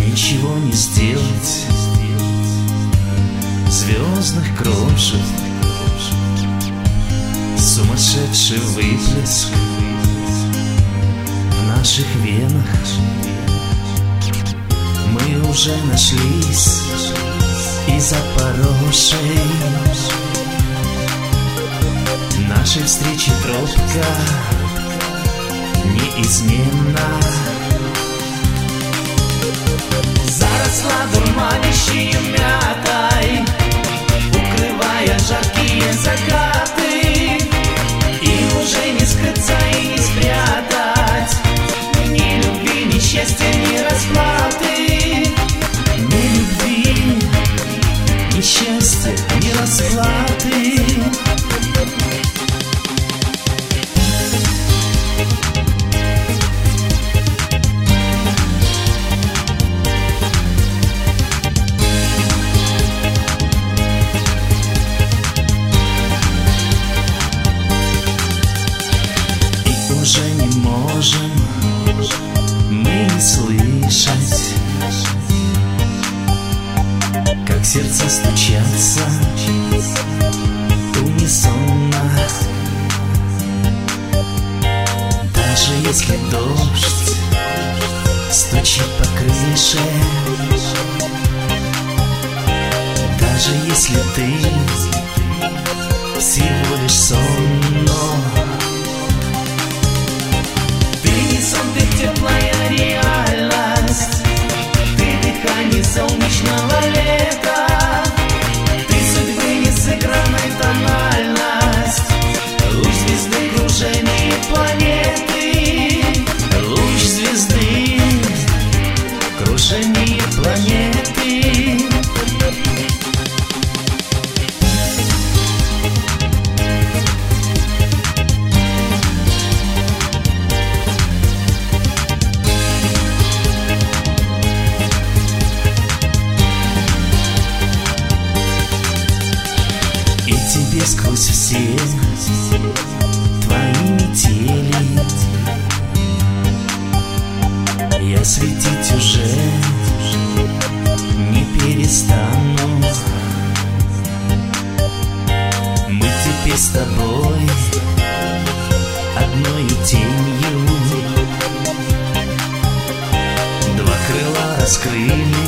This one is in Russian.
ничего не сделать. Звездных кружев сумасшедший выплеск в наших венах. Мы уже нашлись и Запорожей. Нашей встречи тропка неизменна. Заросла дурманящей мятой, укрывая жаркие закаты. И уже не скрыться и не спрятать ни любви, ни счастья, ни расплаты. Ни любви, ни счастья, ни расплаты. Уже не можем мы не слышать, как сердца стучатся унисонно. Даже если дождь стучит по крыше, даже если ты всего лишь сон, но ты теплая реальность, ты дыхание солнечного лета, ты судьбы несыгранной тональность, луч звезды кружение планеты, луч звезды кружение планеты. Тебе сквозь все твои метели я светить уже не перестану. Мы теперь с тобой одной тенью, два крыла раскрыли